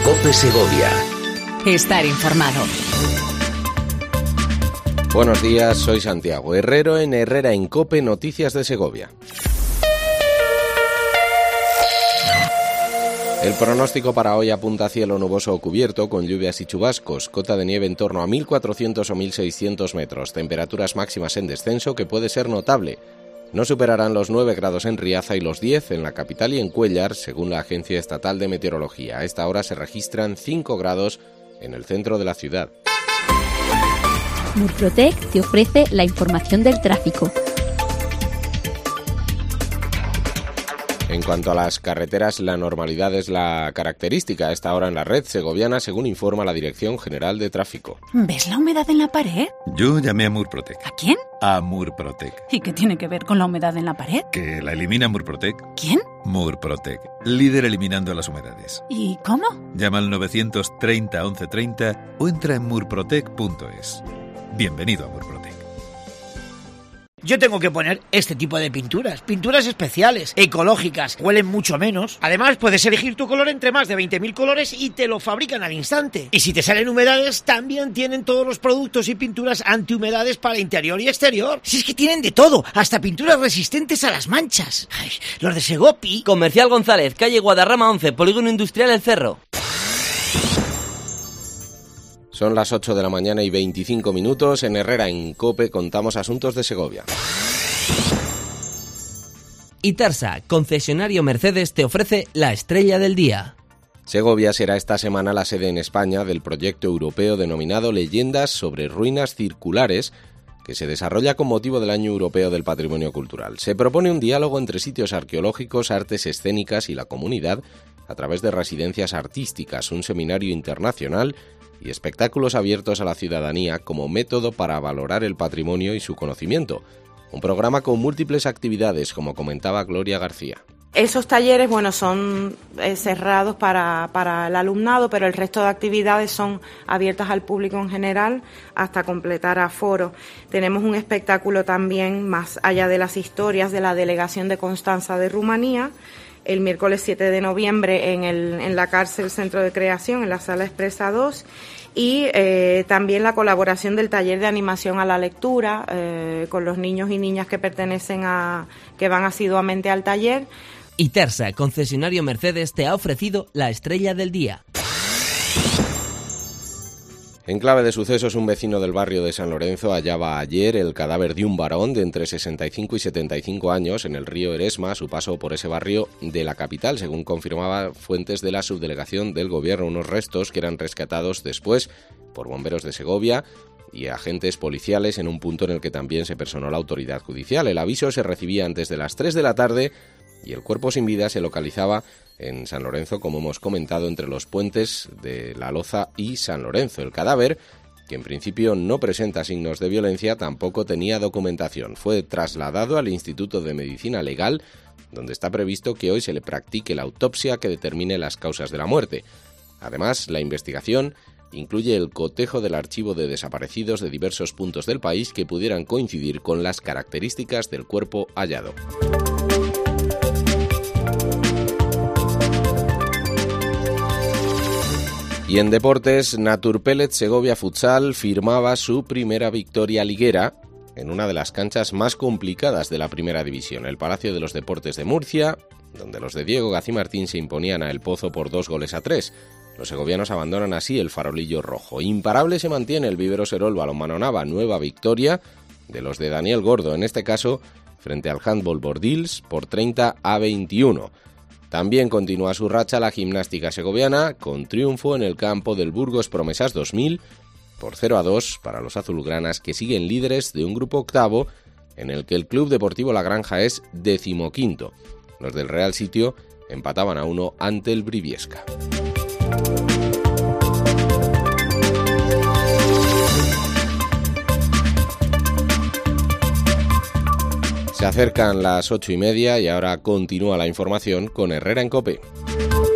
COPE Segovia. Estar informado. Buenos días, soy Santiago Herrero en Herrera en COPE, Noticias de Segovia. El pronóstico para hoy apunta a cielo nuboso o cubierto con lluvias y chubascos, cota de nieve en torno a 1.400 o 1.600 metros, temperaturas máximas en descenso que puede ser notable. No superarán los 9 grados en Riaza y los 10 en la capital y en Cuéllar, según la Agencia Estatal de Meteorología. A esta hora se registran 5 grados en el centro de la ciudad. Murprotec te ofrece la información del tráfico. En cuanto a las carreteras, la normalidad es la característica a esta hora en la red segoviana, según informa la Dirección General de Tráfico. ¿Ves la humedad en la pared? Yo llamé a Murprotec. ¿A quién? A Murprotec. ¿Y qué tiene que ver con la humedad en la pared? Que la elimina Murprotec. ¿Quién? Murprotec, líder eliminando las humedades. ¿Y cómo? Llama al 930 1130 o entra en murprotec.es. Bienvenido a Murprotec. Yo tengo que poner este tipo de pinturas especiales, ecológicas, huelen mucho menos. Además, puedes elegir tu color entre más de 20.000 colores y te lo fabrican al instante. Y si te salen humedades, también tienen todos los productos y pinturas antihumedades para interior y exterior. Si es que tienen de todo, hasta pinturas resistentes a las manchas. Ay, los de Segopi. Comercial González, calle Guadarrama 11, Polígono Industrial El Cerro. Son las 8 de la mañana y 25 minutos. En Herrera en COPE contamos asuntos de Segovia. Itarsa, concesionario Mercedes, te ofrece la estrella del día. Segovia será esta semana la sede en España del proyecto europeo denominado Leyendas sobre Ruinas Circulares, que se desarrolla con motivo del Año Europeo del Patrimonio Cultural. Se propone un diálogo entre sitios arqueológicos, artes escénicas y la comunidad a través de residencias artísticas, un seminario internacional y espectáculos abiertos a la ciudadanía como método para valorar el patrimonio y su conocimiento. Un programa con múltiples actividades, como comentaba Gloria García. Esos talleres, son cerrados para el alumnado, pero el resto de actividades son abiertas al público en general hasta completar aforo. Tenemos un espectáculo también, más allá de las historias, de la Delegación de Constanza de Rumanía, el miércoles 7 de noviembre en la cárcel Centro de Creación, en la Sala Expresa 2, y también la colaboración del taller de animación a la lectura con los niños y niñas que van asiduamente al taller. Itarsa, concesionario Mercedes, te ha ofrecido la estrella del día. En clave de sucesos, un vecino del barrio de San Lorenzo hallaba ayer el cadáver de un varón de entre 65 y 75 años en el río Eresma, a su paso por ese barrio de la capital, según confirmaba fuentes de la subdelegación del gobierno. Unos restos que eran rescatados después por bomberos de Segovia y agentes policiales en un punto en el que también se personó la autoridad judicial. El aviso se recibía antes de las 3 de la tarde y el cuerpo sin vida se localizaba en San Lorenzo, como hemos comentado, entre los puentes de La Loza y San Lorenzo. El cadáver, que en principio no presenta signos de violencia, tampoco tenía documentación. Fue trasladado al Instituto de Medicina Legal, donde está previsto que hoy se le practique la autopsia que determine las causas de la muerte. Además, la investigación incluye el cotejo del archivo de desaparecidos de diversos puntos del país que pudieran coincidir con las características del cuerpo hallado. Y en deportes, Naturpellet Segovia Futsal firmaba su primera victoria liguera en una de las canchas más complicadas de la primera división, el Palacio de los Deportes de Murcia, donde los de Diego Gacimartín se imponían a El Pozo por 2-3. Los segovianos abandonan así el farolillo rojo. Imparable se mantiene el Vivero Serol Balonmano Nava, nueva victoria de los de Daniel Gordo, en este caso frente al Handball Bordils por 30-21. También continúa su racha la gimnástica segoviana, con triunfo en el campo del Burgos Promesas 2000 por 0-2 para los azulgranas, que siguen líderes de un grupo octavo en el que el Club Deportivo La Granja es 15º. Los del Real Sitio empataban a 1 ante el Briviesca. Se acercan las 8:30 y ahora continúa la información con Herrera en COPE.